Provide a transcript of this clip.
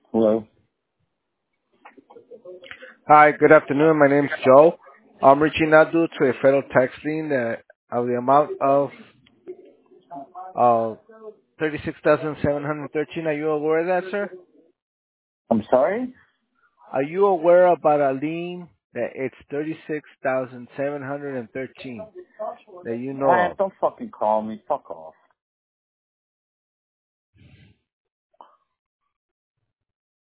Hello. Hi, good afternoon. My name's Joe. I'm reaching out due to a federal tax lien of the amount of uh, 36,713. Are you aware of that, sir? I'm sorry? Are you aware about a lien that it's 36,713 that you know Man, of? don't fucking call me. Fuck off.